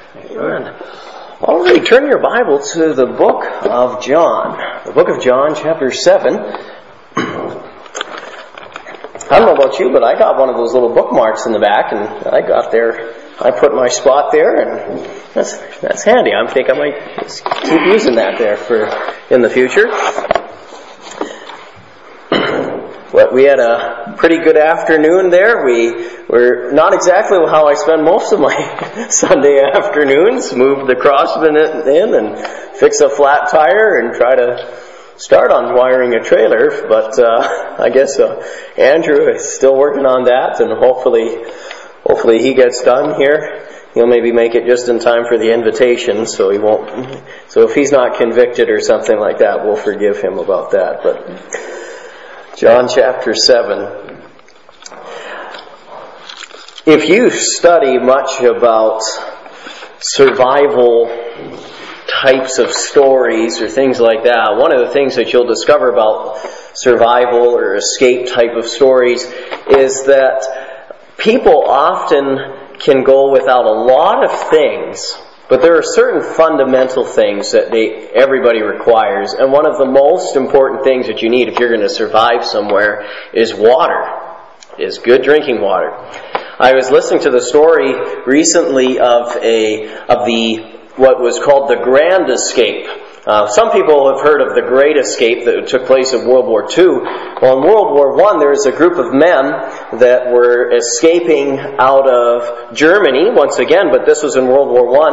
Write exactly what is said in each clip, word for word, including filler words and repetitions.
Amen. All right, turn your Bible to the book of John. The book of John, chapter seven. I don't know about you, but I got one of those little bookmarks in the back, and I got there. I put my spot there, and that's that's handy. I think I might just keep using that there for in the future. But we had a pretty good afternoon there. We were not exactly how I spend most of my Sunday afternoons. Move the crossman in and fix a flat tire and try to start on wiring a trailer. But uh, I guess uh, Andrew is still working on that, and hopefully, hopefully he gets done here. He'll maybe make it just in time for the invitation, so he won't. So if he's not convicted or something like that, we'll forgive him about that. But John chapter seven. If you study much about survival types of stories or things like that, one of the things that you'll discover about survival or escape type of stories is that people often can go without a lot of things, but there are certain fundamental things that they, everybody requires, and one of the most important things that you need if you're going to survive somewhere is water, is good drinking water. I was listening to the story recently of a of the what was called the Grand Escape. Uh, some people have heard of the Great Escape that took place in World War Two. Well, in World War One, there was a group of men that were escaping out of Germany once again, but this was in World War One.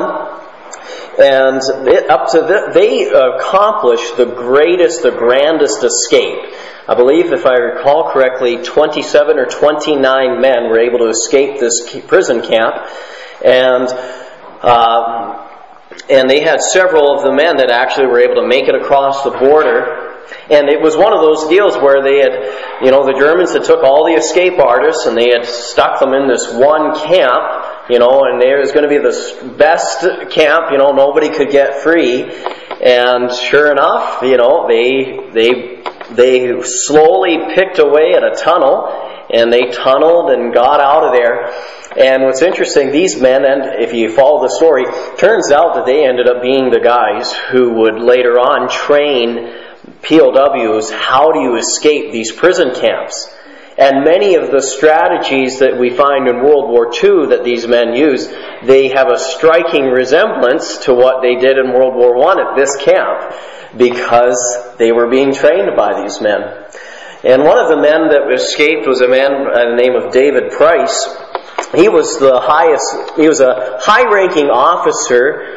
And it, up to the, they accomplished the greatest, the grandest escape. I believe, if I recall correctly, twenty-seven or twenty-nine men were able to escape this prison camp, and uh, and they had several of the men that actually were able to make it across the border. And it was one of those deals where they had, you know, the Germans had took all the escape artists and they had stuck them in this one camp, you know, and there was going to be the best camp, you know, nobody could get free. And sure enough, you know, they they they slowly picked away at a tunnel, and they tunneled and got out of there. And what's interesting, these men, and if you follow the story, turns out that they ended up being the guys who would later on train P O Ws how do you escape these prison camps. And many of the strategies that we find in World War Two that these men used, they have a striking resemblance to what they did in World War One at this camp, because they were being trained by these men. And one of the men that escaped was a man by the name of David Price. He was the highest, he was a high-ranking officer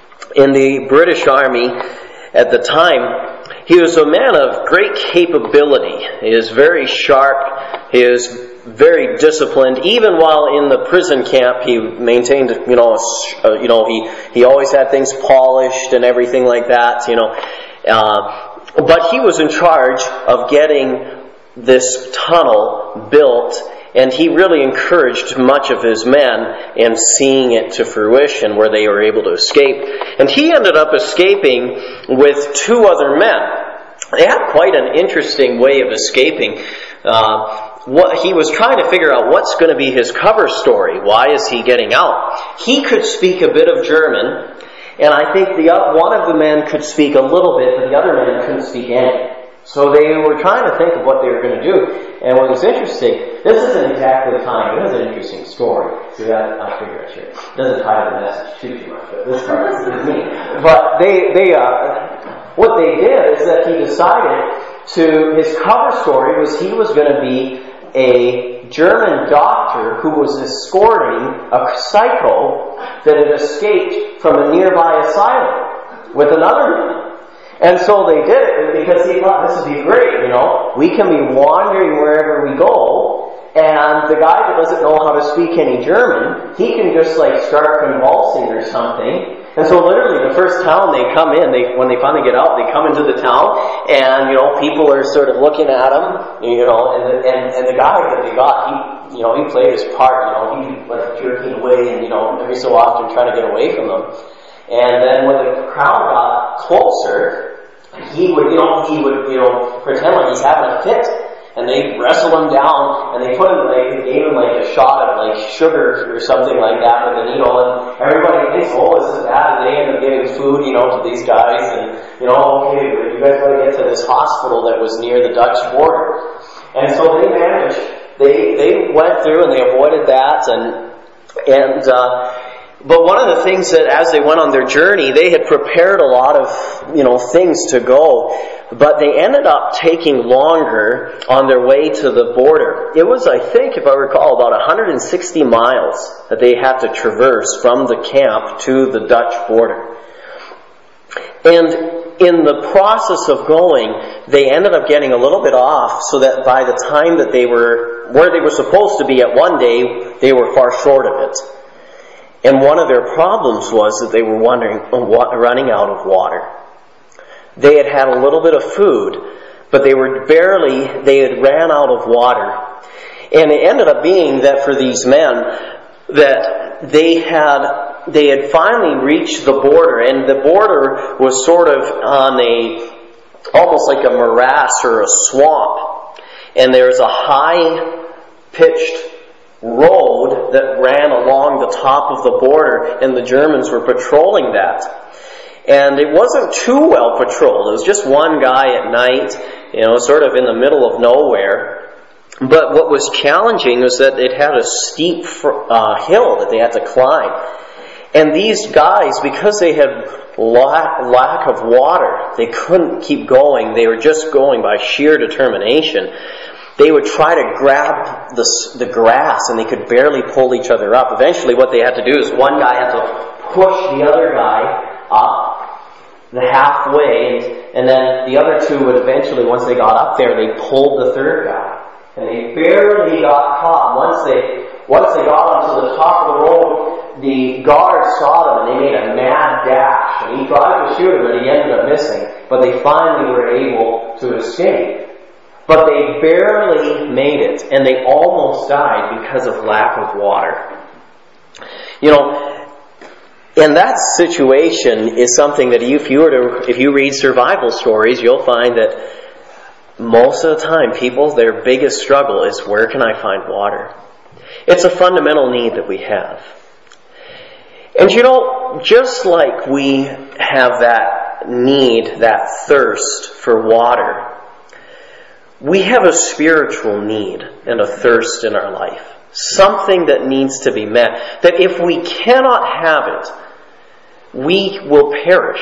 in the British Army at the time. He was a man of great capability. He is very sharp. He is very disciplined. Even while in the prison camp, he maintained, you know, uh, you know, he he always had things polished and everything like that, you know. Uh, but he was in charge of getting this tunnel built, and he really encouraged much of his men in seeing it to fruition where they were able to escape. And he ended up escaping with two other men. They had quite an interesting way of escaping. Uh, what he was trying to figure out what's going to be his cover story. Why is he getting out? He could speak a bit of German, and I think the one of the men could speak a little bit, but the other man couldn't speak any. So they were trying to think of what they were going to do. And what was interesting, this isn't exactly the time. It was an interesting story. So that, I'll figure it out here. It doesn't tie to the message too, too much, but this part is me. But they, they, uh, what they did is that he decided to, his cover story was he was going to be a German doctor who was escorting a psycho that had escaped from a nearby asylum with another man. And so they did it because he thought, this would be great, you know. We can be wandering wherever we go, and the guy that doesn't know how to speak any German, he can just like start convulsing or something. And so literally the first town they come in, they when they finally get out, they come into the town, and, you know, people are sort of looking at him, you know, and the, and, and the guy that they got, he, you know, he played his part, you know, he like jerking away and, you know, every so often trying to get away from them. And then when the crowd got closer, he would, you know, he would, you know, pretend like he's having a fit, and they wrestle him down, and they put him, like, they gave him like a shot of like sugar or something like that with a needle, and everybody, complaints, oh, this is bad, and they end up giving food, you know, to these guys, and, you know, okay, you guys got to get to this hospital that was near the Dutch border. And so they managed, they they went through and they avoided that, and, and, uh, but one of the things that as they went on their journey, they had prepared a lot of, you know, things to go, but they ended up taking longer on their way to the border. It was, I think, if I recall, about one hundred sixty miles that they had to traverse from the camp to the Dutch border. And in the process of going, they ended up getting a little bit off, so that by the time that they were where they were supposed to be at one day, they were far short of it. And one of their problems was that they were wondering, running out of water. They had had a little bit of food, but they were barely, they had ran out of water. And it ended up being that for these men, that they had, they had finally reached the border, and the border was sort of on a, almost like a morass or a swamp. And there's a high-pitched road that ran along the top of the border, and the Germans were patrolling that. And it wasn't too well patrolled. It was just one guy at night, you know, sort of in the middle of nowhere. But what was challenging was that it had a steep uh, hill that they had to climb. And these guys, because they had lack, lack of water, they couldn't keep going. They were just going by sheer determination. They would try to grab the, the grass, and they could barely pull each other up. Eventually what they had to do is one guy had to push the other guy up the halfway, and, and then the other two would eventually, once they got up there, they pulled the third guy. And they barely got caught. Once they once they got onto the top of the road, the guards saw them, and they made a mad dash. And he tried to shoot him, but he ended up missing. But they finally were able to escape. But they barely made it, and they almost died because of lack of water. You know, and that situation is something that if you were to, if you read survival stories, you'll find that most of the time people, their biggest struggle is, where can I find water? It's a fundamental need that we have. And you know, just like we have that need, that thirst for water, we have a spiritual need and a thirst in our life. Something that needs to be met. That if we cannot have it, we will perish.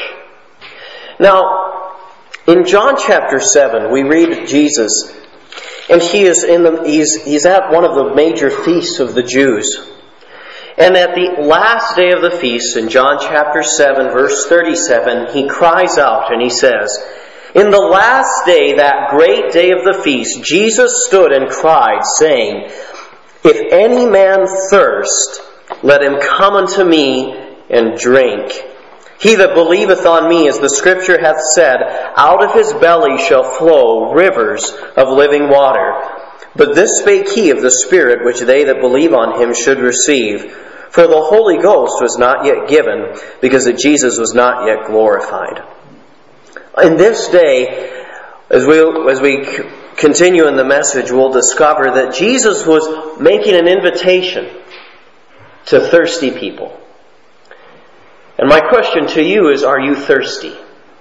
Now, in John chapter seven, we read Jesus, and he is in the he's he's at one of the major feasts of the Jews. And at the last day of the feast, in John chapter seven, verse thirty-seven, he cries out and he says, "In the last day, that great day of the feast, Jesus stood and cried, saying, If any man thirst, let him come unto me and drink. He that believeth on me, as the Scripture hath said, out of his belly shall flow rivers of living water. But this spake he of the Spirit, which they that believe on him should receive. For the Holy Ghost was not yet given, because that Jesus was not yet glorified." In this day, as we as we continue in the message, we'll discover that Jesus was making an invitation to thirsty people. And my question to you is, are you thirsty?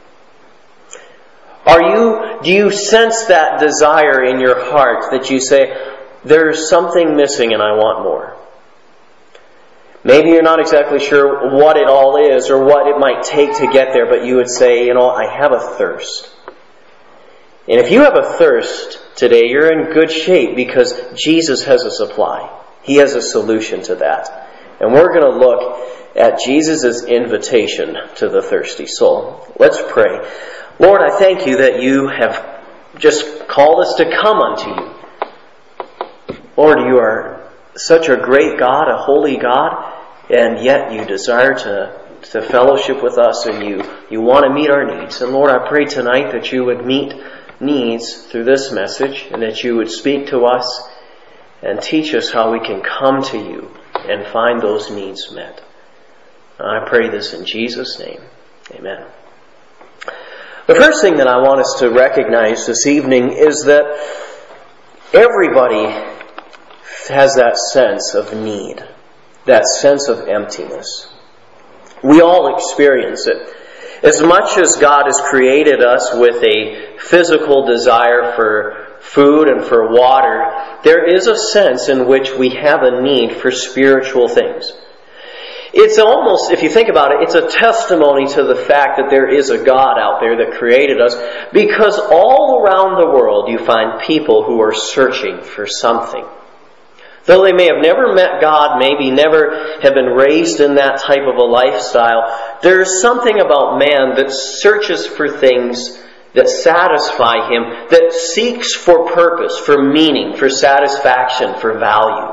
Are you, do you sense that desire in your heart that you say, there's something missing and I want more? Maybe you're not exactly sure what it all is or what it might take to get there, but you would say, you know, I have a thirst. And if you have a thirst today, you're in good shape because Jesus has a supply. He has a solution to that. And we're going to look at Jesus' invitation to the thirsty soul. Let's pray. Lord, I thank you that you have just called us to come unto you. Lord, you are such a great God, a holy God, and yet you desire to, to fellowship with us, and you, you want to meet our needs. And Lord, I pray tonight that you would meet needs through this message, and that you would speak to us and teach us how we can come to you and find those needs met. I pray this in Jesus' name. Amen. The first thing that I want us to recognize this evening is that everybody has that sense of need, that sense of emptiness. We all experience it. As much as God has created us with a physical desire for food and for water, there is a sense in which we have a need for spiritual things. It's almost, if you think about it, it's a testimony to the fact that there is a God out there that created us, because all around the world you find people who are searching for something. Though they may have never met God, maybe never have been raised in that type of a lifestyle, there's something about man that searches for things that satisfy him, that seeks for purpose, for meaning, for satisfaction, for value.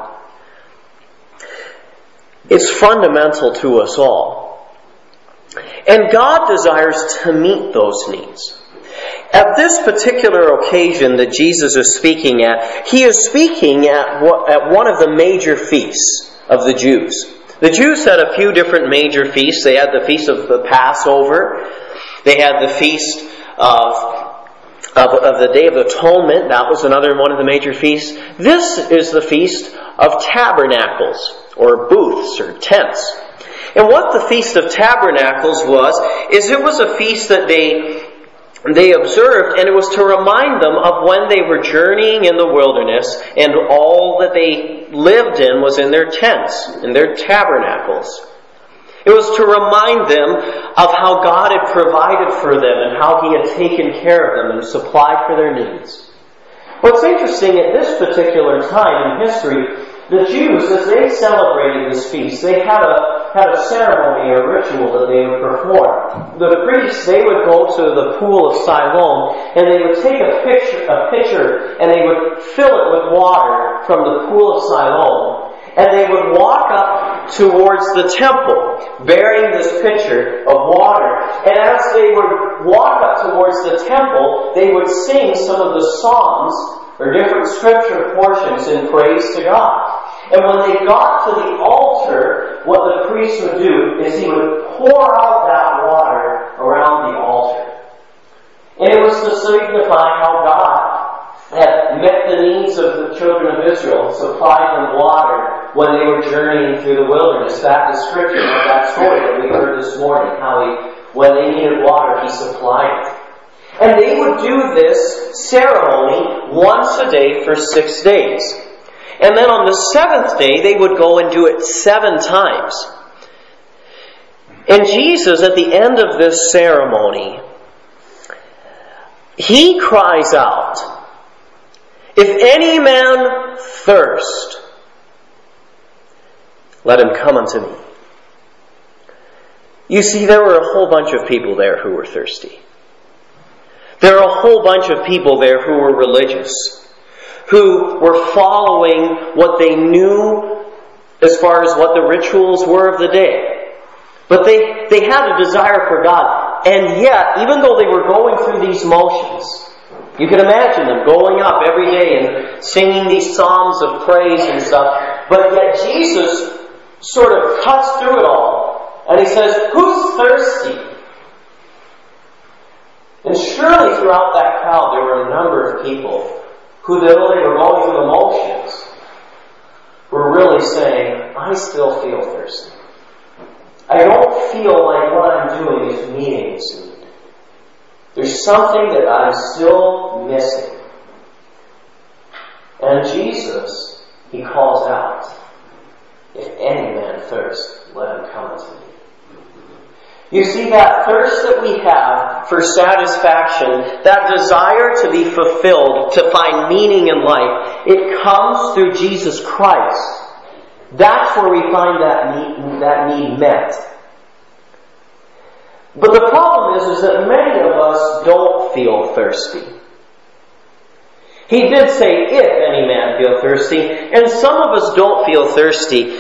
It's fundamental to us all. And God desires to meet those needs. At this particular occasion that Jesus is speaking at, He is speaking at at one of the major feasts of the Jews. The Jews had a few different major feasts. They had the feast of the Passover. They had the feast of, of, of the Day of Atonement. That was another one of the major feasts. This is the Feast of Tabernacles, or booths, or tents. And what the Feast of Tabernacles was, is it was a feast that they They observed, and it was to remind them of when they were journeying in the wilderness and all that they lived in was in their tents, in their tabernacles. It was to remind them of how God had provided for them and how He had taken care of them and supplied for their needs. What's interesting at this particular time in history, the Jews, as they celebrated this feast, they had a had a ceremony or ritual that they would perform. The priests, they would go to the pool of Siloam, and they would take a pitcher, a pitcher, and they would fill it with water from the pool of Siloam, and they would walk up towards the temple, bearing this pitcher of water. And as they would walk up towards the temple, they would sing some of the psalms or different scripture portions in praise to God. And when they got to the altar, what the priest would do is he would pour out that water around the altar. And it was to signify how God had met the needs of the children of Israel, supplied them water when they were journeying through the wilderness. That description of that story that we heard this morning, how he, when they needed water, He supplied it. And they would do this ceremony once a day for six days. And then on the seventh day, they would go and do it seven times. And Jesus, at the end of this ceremony, He cries out, "If any man thirst, let him come unto me." You see, there were a whole bunch of people there who were thirsty. There are a whole bunch of people there who were religious, who were following what they knew as far as what the rituals were of the day. But they, they had a desire for God. And yet, even though they were going through these motions, you can imagine them going up every day and singing these psalms of praise and stuff, but yet Jesus sort of cuts through it all. And He says, "Who's thirsty?" And surely throughout that crowd there were a number of people who, though they were going through the motions, were really saying, "I still feel thirsty. I don't feel like what I'm doing is meeting this need. There's something that I'm still missing." And Jesus, He calls out, "If any man thirst, let him come unto me." You see, that thirst that we have for satisfaction, that desire to be fulfilled, to find meaning in life, it comes through Jesus Christ. That's where we find that need, that need met. But the problem is, is that many of us don't feel thirsty. He did say, "If any man feel thirsty," and some of us don't feel thirsty.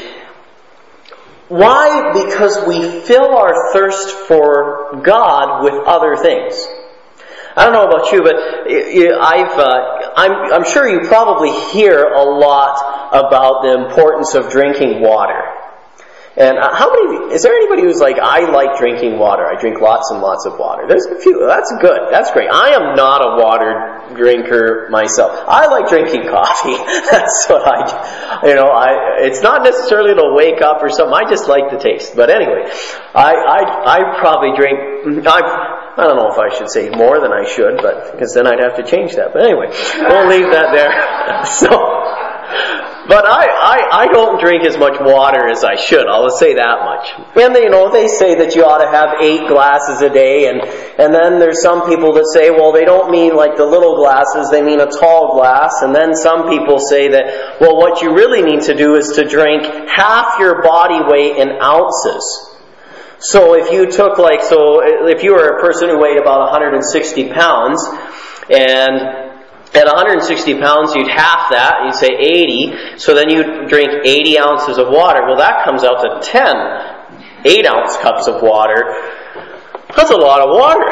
Why? Because we fill our thirst for God with other things. I don't know about you, but I've, uh, I'm, I'm sure you probably hear a lot about the importance of drinking water. And uh, how many, is there anybody who's like, I like drinking water. I drink lots and lots of water. There's a few. That's good. That's great. I am not a water drinker myself. I like drinking coffee. That's what I do. You know, I, it's not necessarily to wake up or something. I just like the taste. But anyway, I, I, I probably drink, I, I don't know if I should say more than I should, but, because then I'd have to change that. But anyway, we'll leave that there. So, But I, I, I don't drink as much water as I should. I'll say that much. And you know, they say that you ought to have eight glasses a day, and, and then there's some people that say, well, they don't mean like the little glasses, they mean a tall glass. And then some people say that, well, what you really need to do is to drink half your body weight in ounces. So if you took like, so if you were a person who weighed about one hundred sixty pounds, and at one hundred sixty pounds, you'd half that, you'd say eighty, so then you'd drink eighty ounces of water. Well, that comes out to ten eight-ounce cups of water. That's a lot of water.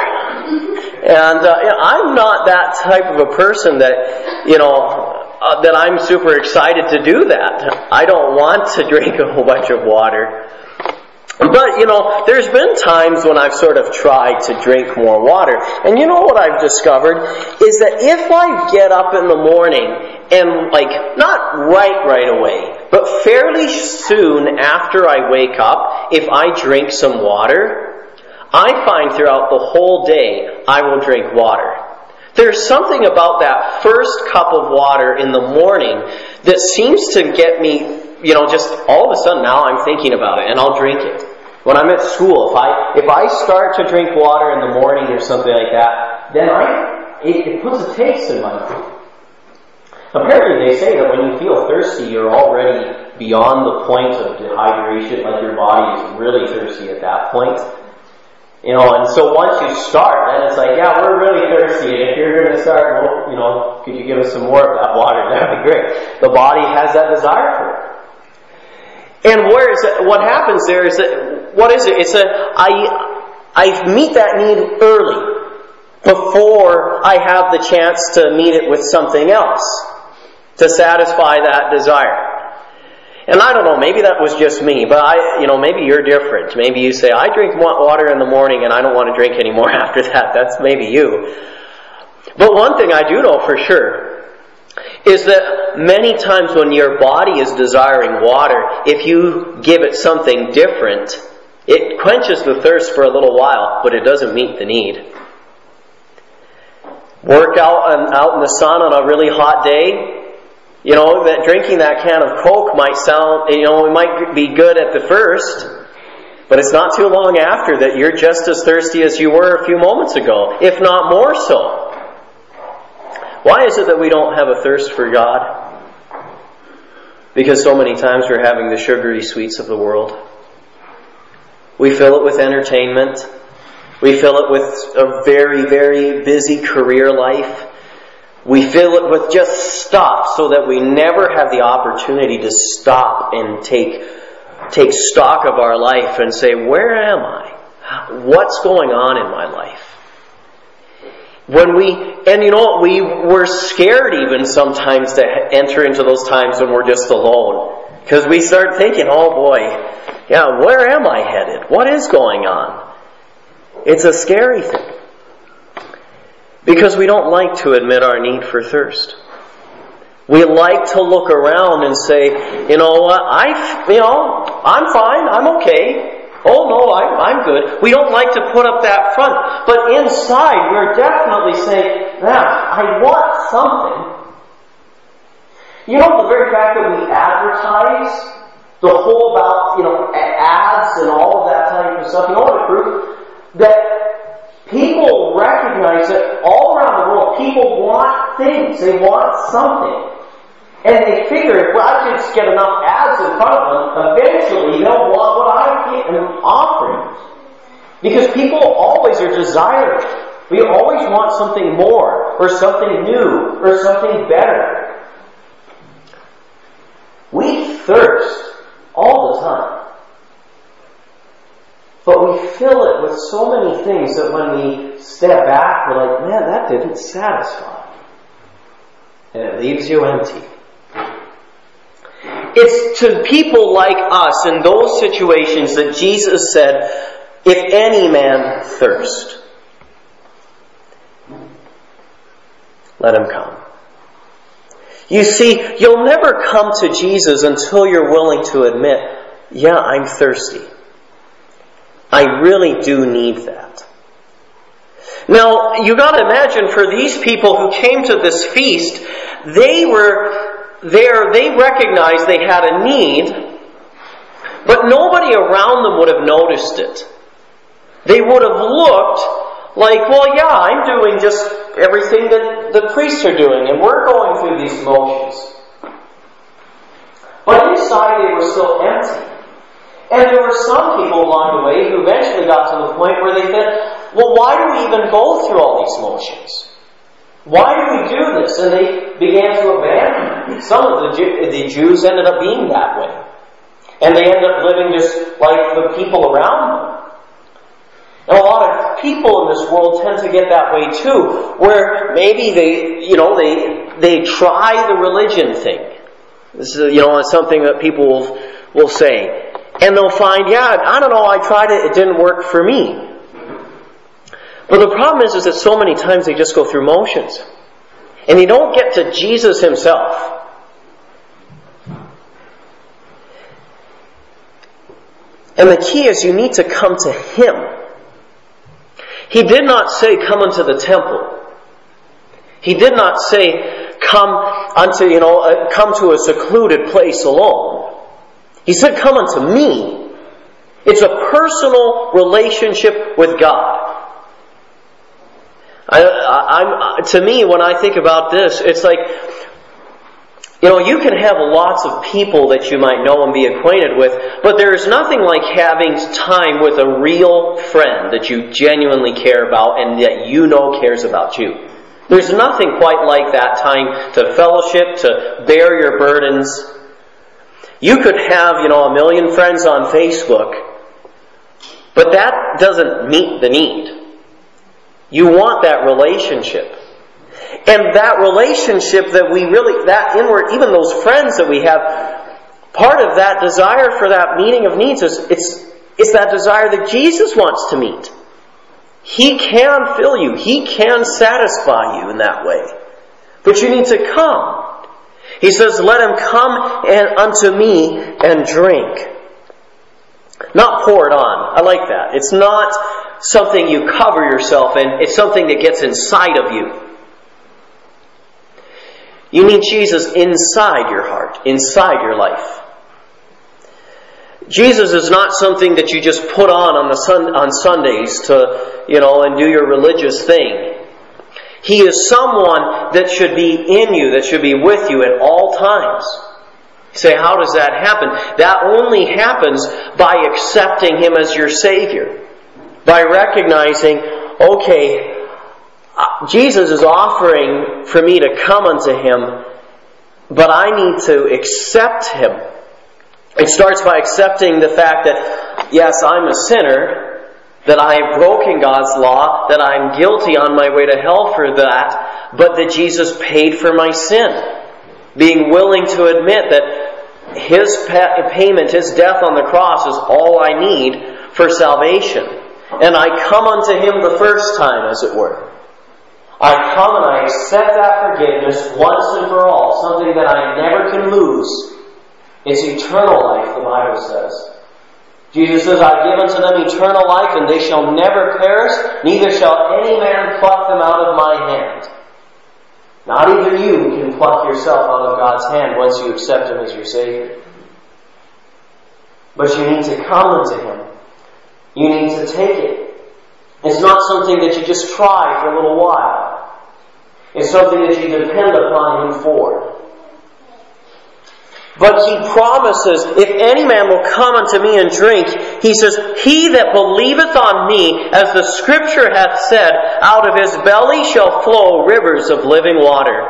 And uh, you know, I'm not that type of a person that, you know, uh, that I'm super excited to do that. I don't want to drink a whole bunch of water. But, you know, there's been times when I've sort of tried to drink more water. And you know what I've discovered? Is that if I get up in the morning and, like, not right right away, but fairly soon after I wake up, if I drink some water, I find throughout the whole day I will drink water. There's something about that first cup of water in the morning that seems to get me, you know, just all of a sudden now I'm thinking about it and I'll drink it. When I'm at school, if I if I start to drink water in the morning or something like that, then I it, it puts a taste in my mouth. Apparently they say that when you feel thirsty, you're already beyond the point of dehydration, like your body is really thirsty at that point. You know, and so once you start, then it's like, yeah, we're really thirsty, and if you're going to start, well, you know, could you give us some more of that water? That'd be great. The body has that desire for it. And where is it? What happens there is that, what is it? It's a, I, I meet that need early, before I have the chance to meet it with something else, to satisfy that desire. And I don't know, maybe that was just me, but I, you know, maybe you're different. Maybe you say, I drink water in the morning and I don't want to drink anymore after that. That's maybe you. But one thing I do know for sure is that many times when your body is desiring water, if you give it something different, it quenches the thirst for a little while, but it doesn't meet the need. Work out, out in the sun on a really hot day. You know, that drinking that can of Coke might sound, you know, it might be good at the first, but it's not too long after that you're just as thirsty as you were a few moments ago, if not more so. Why is it that we don't have a thirst for God? Because so many times we're having the sugary sweets of the world. We fill it with entertainment. We fill it with a very, very busy career life. We fill it with just stuff so that we never have the opportunity to stop and take take stock of our life and say, where am I? What's going on in my life? When we, and you know, we we're scared even sometimes to enter into those times when we're just alone. Because we start thinking, oh boy, yeah, where am I headed? What is going on? It's a scary thing. Because we don't like to admit our need for thirst. We like to look around and say, you know what, I, you know, I'm fine, I'm okay. Oh no, I'm, I'm good. We don't like to put up that front. But inside, we're definitely saying, yeah, I want something. You know, the very fact that we advertise, the whole about, you know, ads and all of that type of stuff, you know the proof? That people recognize that all around the world, people want things. They want something. And they figure, if I just get enough ads in front of them, eventually they'll want what I am offering. Because people always are desiring. We always want something more, or something new, or something better. We thirst all the time. But we fill it with so many things that when we step back, we're like, man, that didn't satisfy. And it leaves you empty. It's to people like us in those situations that Jesus said, if any man thirst, let him come. You see, you'll never come to Jesus until you're willing to admit, yeah, I'm thirsty. I really do need that. Now, you got to imagine for these people who came to this feast, they were there, they recognized they had a need, but nobody around them would have noticed it. They would have looked like, well, yeah, I'm doing just everything that the priests are doing, and we're going through these motions. But inside they were still empty. And there were some people along the way who eventually got to the point where they said, well, why do we even go through all these motions? Why do we do this? And they began to abandon it. Some of the, Jew- the Jews ended up being that way. And they ended up living just like the people around them. Now, a lot of people in this world tend to get that way too, where maybe they, you know, they they try the religion thing. This is, you know, something that people will, will say. And they'll find, yeah, I don't know, I tried it, it didn't work for me. But the problem is, is that so many times they just go through motions. And they don't get to Jesus Himself. And the key is you need to come to Him. He did not say, come unto the temple. He did not say, come unto, you know, uh, come to a secluded place alone. He said, come unto me. It's a personal relationship with God. I, I, I'm, to me, when I think about this, it's like, you know, you can have lots of people that you might know and be acquainted with, but there is nothing like having time with a real friend that you genuinely care about and that you know cares about you. There's nothing quite like that time to fellowship, to bear your burdens. You could have, you know, a million friends on Facebook, but that doesn't meet the need. You want that relationship. And that relationship that we really, that inward, even those friends that we have, part of that desire for that meeting of needs is it's, it's that desire that Jesus wants to meet. He can fill you. He can satisfy you in that way. But you need to come. He says, let him come and unto me and drink. Not pour it on. I like that. It's not something you cover yourself in. It's something that gets inside of you. You need Jesus inside your heart, inside your life. Jesus is not something that you just put on on the sun, on Sundays to, you know, and do your religious thing. He is someone that should be in you, that should be with you at all times. You say, how does that happen? That only happens by accepting Him as your Savior. By recognizing, okay, Jesus is offering for me to come unto Him, but I need to accept Him. It starts by accepting the fact that, yes, I'm a sinner, that I have broken God's law, that I'm guilty on my way to hell for that, but that Jesus paid for my sin. Being willing to admit that His payment, His death on the cross is all I need for salvation. And I come unto Him the first time, as it were. I come and I accept that forgiveness once and for all, something that I never can lose. It's eternal life, the Bible says. Jesus says, I give unto them eternal life, and they shall never perish, neither shall any man pluck them out of my hand. Not even you can pluck yourself out of God's hand once you accept Him as your Savior. But you need to come unto Him. You need to take it. It's not something that you just try for a little while. It's something that you depend upon Him for. But He promises, if any man will come unto me and drink, He says, he that believeth on me, as the Scripture hath said, out of his belly shall flow rivers of living water.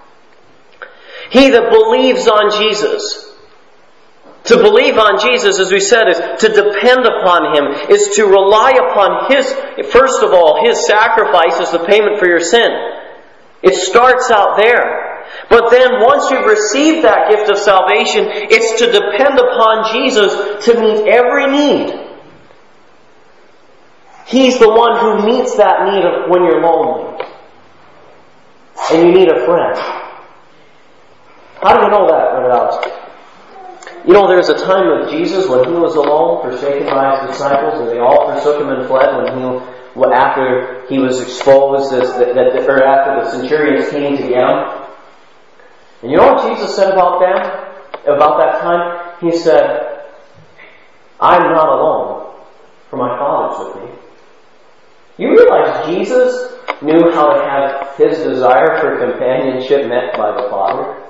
He that believes on Jesus. To believe on Jesus, as we said, is to depend upon Him, is to rely upon His, first of all, His sacrifice as the payment for your sin. It starts out there. But then once you've received that gift of salvation, it's to depend upon Jesus to meet every need. He's the one who meets that need of when you're lonely and you need a friend. How do you know that, Brother Alex? You know, there was a time with Jesus when He was alone, forsaken by His disciples, and they all forsook Him and fled when He, after He was exposed, as that, that, or after the centurions came to get Him. And you know what Jesus said about them? About that time? He said, I'm not alone, for my Father's with me. You realize Jesus knew how to have His desire for companionship met by the Father?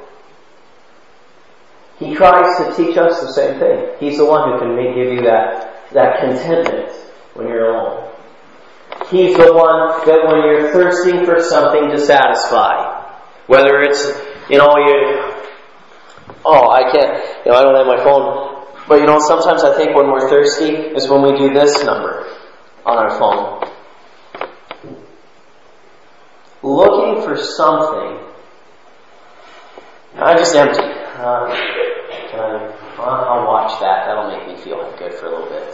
He tries to teach us the same thing. He's the one who can make, give you that, that contentment when you're alone. He's the one that when you're thirsting for something to satisfy, whether it's, you know, you, oh, I can't, you know, I don't have my phone, but you know, sometimes I think when we're thirsty is when we do this number on our phone. Looking for something. I'm just empty. Uh, can I, I'll watch that. That'll make me feel good for a little bit.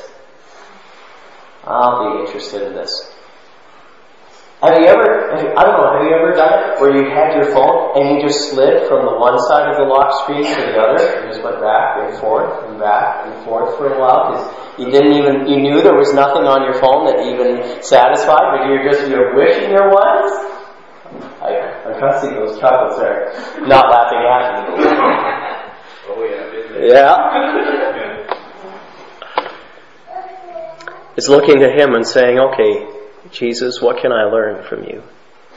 I'll be interested in this. Have you ever, have you, I don't know, have you ever done it where you had your phone and you just slid from the one side of the lock screen to the other and just went back and forth and back and forth for a while because you didn't even, you knew there was nothing on your phone that even satisfied, but you're just, you're wishing there was? I, I can't see those chocolates there. Not laughing at me. Oh yeah. Yeah. It's looking to Him and saying, okay, Jesus, what can I learn from You?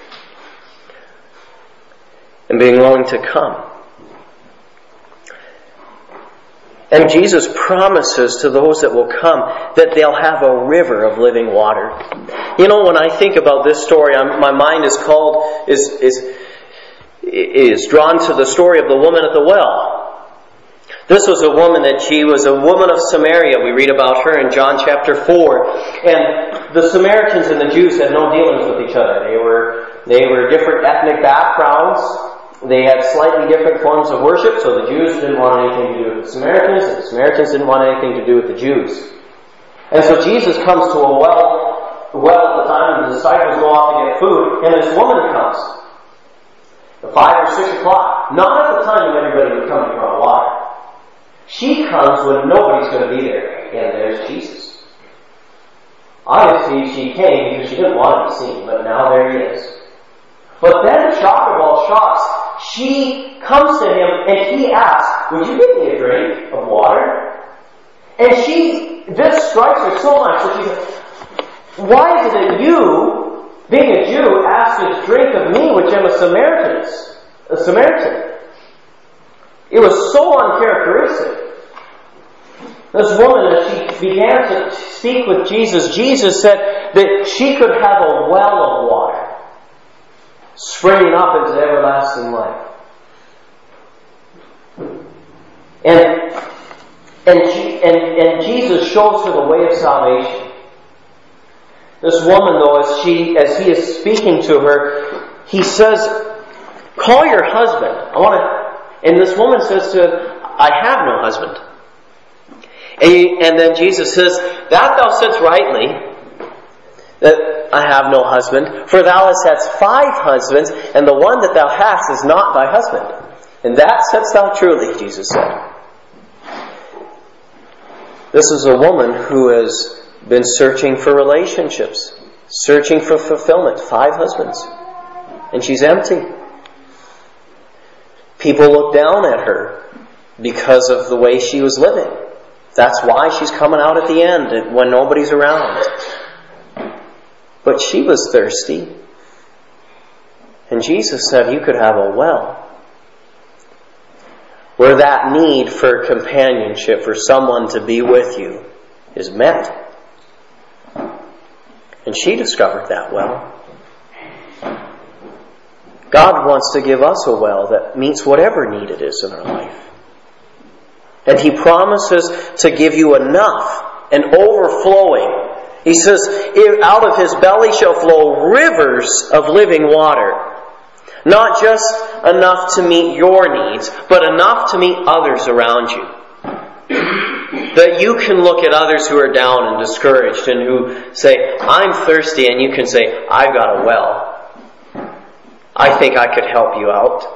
And being willing to come. And Jesus promises to those that will come that they'll have a river of living water. You know, when I think about this story, I'm, my mind is called, is, is, is drawn to the story of the woman at the well. This was a woman that she was a woman of Samaria. We read about her in John chapter four. And the Samaritans and the Jews had no dealings with each other. They were, they were different ethnic backgrounds. They had slightly different forms of worship, so the Jews didn't want anything to do with the Samaritans, and the Samaritans didn't want anything to do with the Jews. And so Jesus comes to a well, a well at the time, and the disciples go off to get food, and this woman comes. At five or six o'clock. Not at the time when everybody would come to draw water. She comes when nobody's going to be there, and there's Jesus. Obviously, she came because she didn't want to be seen, but now there he is. But then, shock of all shocks, she comes to him and he asks, would you give me a drink of water? And she, this strikes her so much that she says, why is it that you, being a Jew, ask to drink of me, which am a Samaritan? A Samaritan. It was so uncharacteristic. This woman, as she began to speak with Jesus, Jesus said that she could have a well of water springing up into everlasting life. And and, she, and and Jesus shows her the way of salvation. This woman, though, as she as he is speaking to her, he says, "Call your husband." I want to. And this woman says to him, "I have no husband." And, he, and then Jesus says, "That thou saidst rightly, that I have no husband, for thou hast had five husbands, and the one that thou hast is not thy husband. And that saidst thou truly," Jesus said. This is a woman who has been searching for relationships, searching for fulfillment. Five husbands. And she's empty. People look down at her because of the way she was living. That's why she's coming out at the end when nobody's around. But she was thirsty. And Jesus said you could have a well where that need for companionship, for someone to be with you, is met. And she discovered that well. God wants to give us a well that meets whatever need it is in our life. And He promises to give you enough and overflowing. He says, out of His belly shall flow rivers of living water. Not just enough to meet your needs, but enough to meet others around you. That you can look at others who are down and discouraged and who say, I'm thirsty, and you can say, I've got a well. I think I could help you out.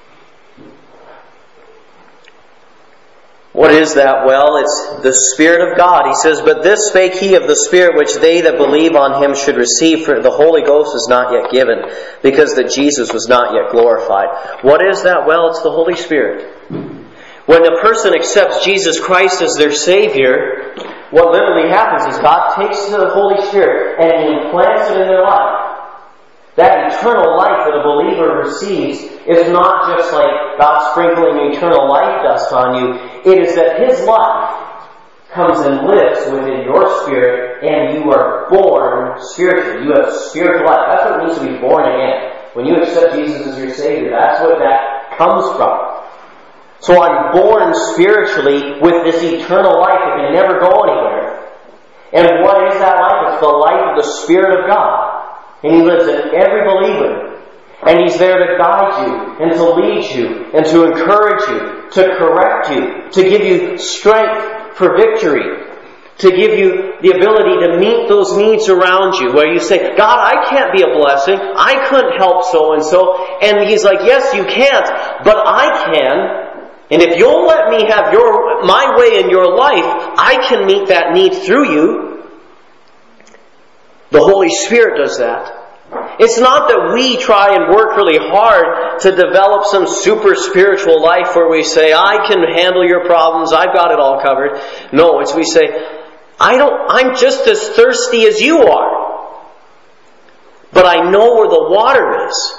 What is that well? It's the Spirit of God. He says, but this spake he of the Spirit which they that believe on him should receive, for the Holy Ghost was not yet given, because that Jesus was not yet glorified. What is that well? It's the Holy Spirit. When a person accepts Jesus Christ as their Savior, what literally happens is God takes the Holy Spirit and He implants it in their life. That eternal life that a believer receives is not just like God sprinkling eternal life dust on you. It is that His life comes and lives within your spirit, and you are born spiritually. You have spiritual life. That's what it means to be born again. When you accept Jesus as your Savior, that's what that comes from. So I'm born spiritually with this eternal life that can never go anywhere. And what is that life? It's the life of the Spirit of God. And He lives in every believer. And He's there to guide you, and to lead you, and to encourage you, to correct you, to give you strength for victory, to give you the ability to meet those needs around you, where you say, God, I can't be a blessing. I couldn't help so-and-so. And He's like, yes, you can't, but I can. And if you'll let me have your my way in your life, I can meet that need through you. The Holy Spirit does that. It's not that we try and work really hard to develop some super spiritual life where we say, I can handle your problems, I've got it all covered. No, it's we say, I don't, I'm just as thirsty as you are. But I know where the water is.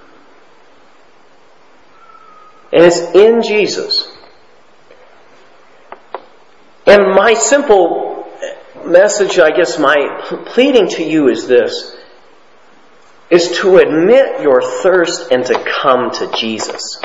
And it's in Jesus. And my simple message, I guess my pleading to you is this, is to admit your thirst and to come to Jesus.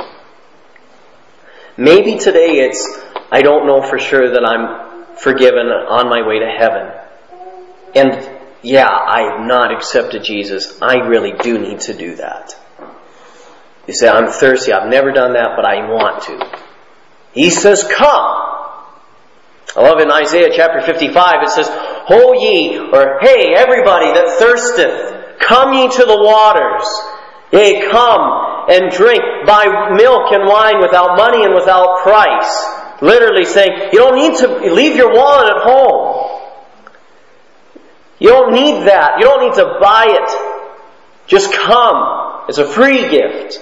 Maybe today it's, I don't know for sure that I'm forgiven on my way to heaven. And yeah, I have not accepted Jesus. I really do need to do that. You say, I'm thirsty. I've never done that, but I want to. He says, come. I love in Isaiah chapter fifty-five, it says, Ho ye, or hey, everybody that thirsteth, come ye to the waters. Yea, come and drink, buy milk and wine without money and without price. Literally saying, you don't need to leave your wallet at home. You don't need that. You don't need to buy it. Just come. It's a free gift.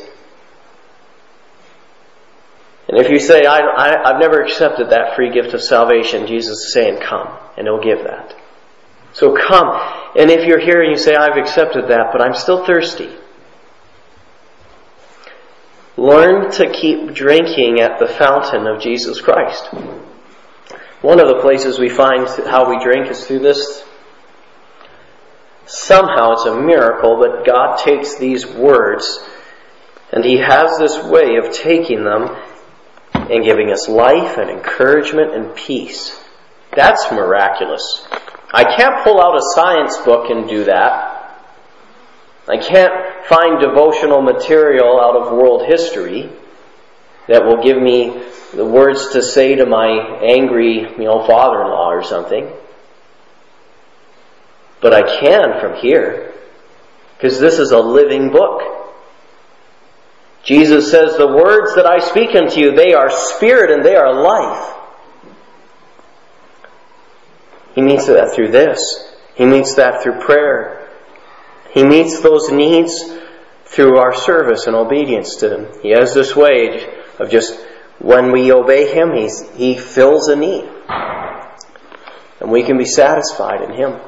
And if you say, I, I, I've never accepted that free gift of salvation, Jesus is saying, come, and He'll give that. So come. And if you're here and you say, I've accepted that, but I'm still thirsty, learn to keep drinking at the fountain of Jesus Christ. One of the places we find how we drink is through this. Somehow it's a miracle, but God takes these words and He has this way of taking them and giving us life and encouragement and peace. That's miraculous. I can't pull out a science book and do that. I can't find devotional material out of world history that will give me the words to say to my angry, you know, father-in-law or something. But I can from here, because this is a living book. Jesus says, the words that I speak unto you, they are spirit and they are life. He meets that through this. He meets that through prayer. He meets those needs through our service and obedience to Him. He has this way of just, when we obey Him, He's, He fills a need. And we can be satisfied in Him.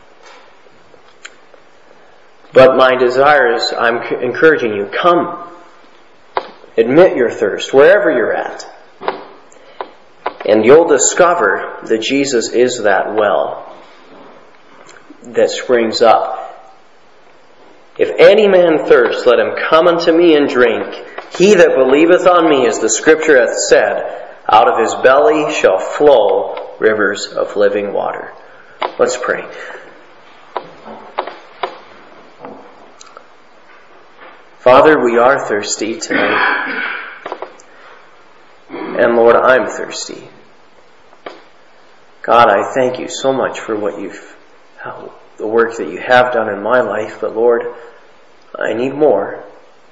But my desire is, I'm encouraging you, come. Admit your thirst, wherever you're at. And you'll discover that Jesus is that well that springs up. If any man thirst, let him come unto me and drink. He that believeth on me, as the Scripture hath said, out of his belly shall flow rivers of living water. Let's pray. Father, we are thirsty tonight. And Lord, I'm thirsty. God, I thank you so much for what you've, how, the work that you have done in my life, but Lord, I need more.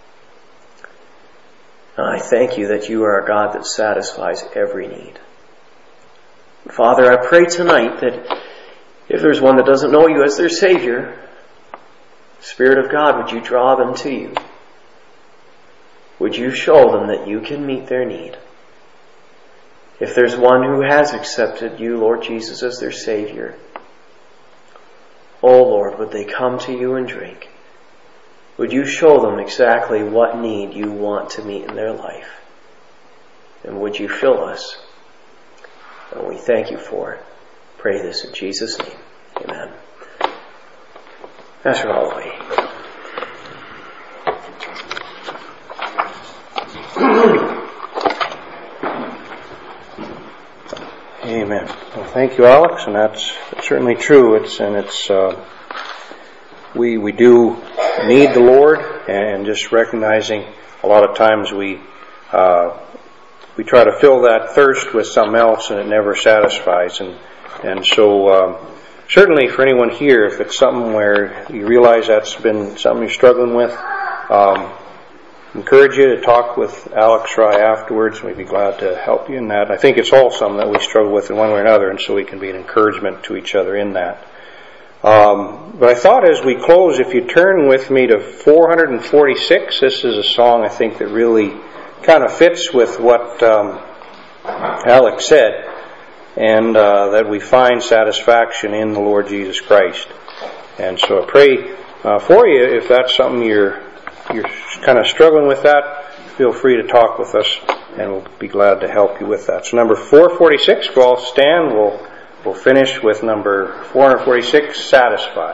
I thank you that you are a God that satisfies every need. Father, I pray tonight that if there's one that doesn't know you as their Savior, Spirit of God, would you draw them to you? Would you show them that you can meet their need? If there's one who has accepted you, Lord Jesus, as their Savior, oh Lord, would they come to you and drink? Would you show them exactly what need you want to meet in their life? And would you fill us? And we thank you for it. Pray this in Jesus' name. Amen. Pastor Holloway. Amen. Well, thank you, Alex, and that's certainly true. It's and it's uh, we we do need the Lord, and just recognizing a lot of times we uh, we try to fill that thirst with something else, and it never satisfies. And and so um, certainly for anyone here, if it's something where you realize that's been something you're struggling with, um, encourage you to talk with Alex Fry afterwards. We'd be glad to help you in that. I think it's all something that we struggle with in one way or another, and so we can be an encouragement to each other in that. Um, but I thought as we close, if you turn with me to four forty-six, this is a song I think that really kind of fits with what um, Alex said, and uh, that we find satisfaction in the Lord Jesus Christ. And so I pray uh, for you, if that's something you're you're kind of struggling with that, feel free to talk with us, and we'll be glad to help you with that. So number four forty-six, we'll all stand. We'll we'll finish with number four forty-six, Satisfied.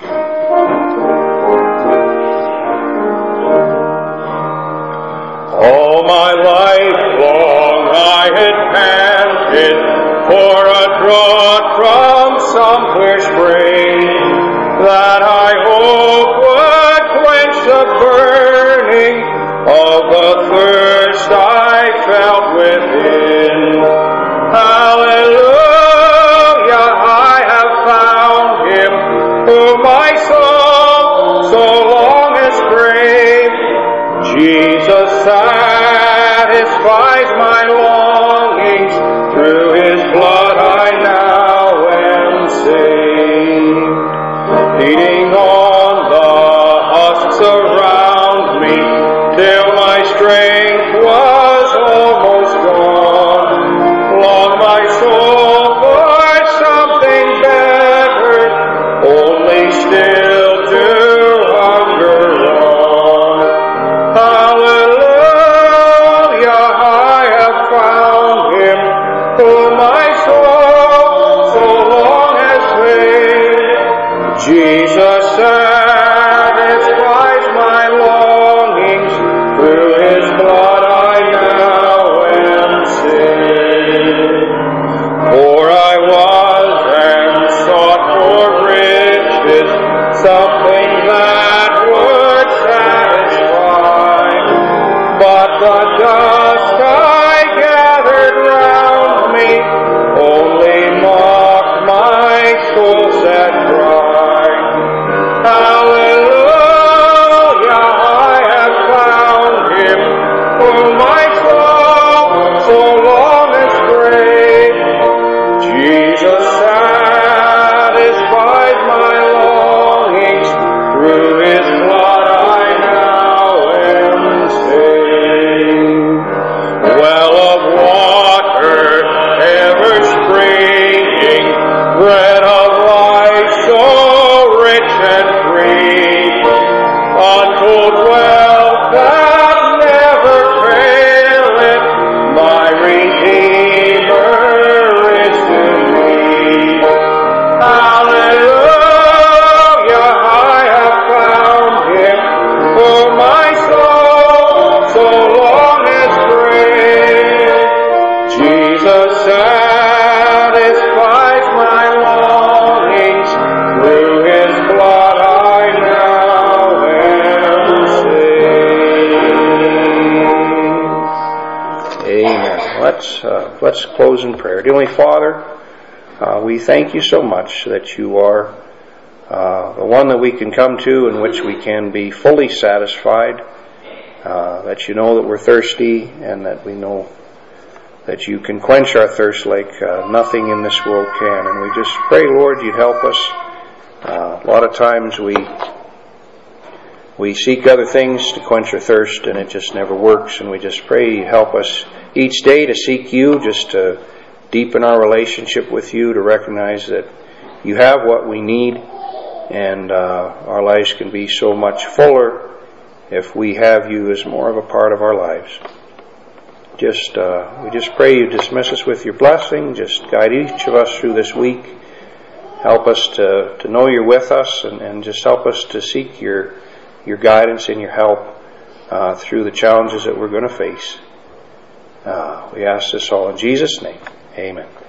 All my life long I had panted for a draught from some clear spring, that I hope would quench the burning of the thirst I felt within. Hallelujah, I have found him whom my soul so long has craved. Jesus satisfies my longings, through his blood I now am saved. Feeding on the husks around me, till my strength was almost gone. Long my soul for something better, only still to hunger on. Hallelujah, I have found him whom my soul so long has craved. Jesus satisfies my longings, through his blood I now am saved. For I was and sought for riches, something that would satisfy, but the dust I gathered round me only mocked my soul's sad cry. Hallelujah, I have found him whom my soul so long has craved. Jesus satisfies my longings, through his blood I now am saved. let's uh, let's close in prayer. Dear Heavenly Father, uh, we thank you so much that you are uh, the one that we can come to, in which we can be fully satisfied. Uh, that you know that we're thirsty, and that we know that you can quench our thirst like uh, nothing in this world can. And we just pray, Lord, you'd help us. Uh, a lot of times we we seek other things to quench our thirst, and it just never works. And we just pray you help us each day to seek you, just to deepen our relationship with you, to recognize that you have what we need, and uh, our lives can be so much fuller if we have you as more of a part of our lives. Just, uh, we just pray you dismiss us with your blessing. Just guide each of us through this week. Help us to, to know you're with us, and, and just help us to seek your your guidance and your help uh, through the challenges that we're going to face. Uh, we ask this all in Jesus' name. Amen.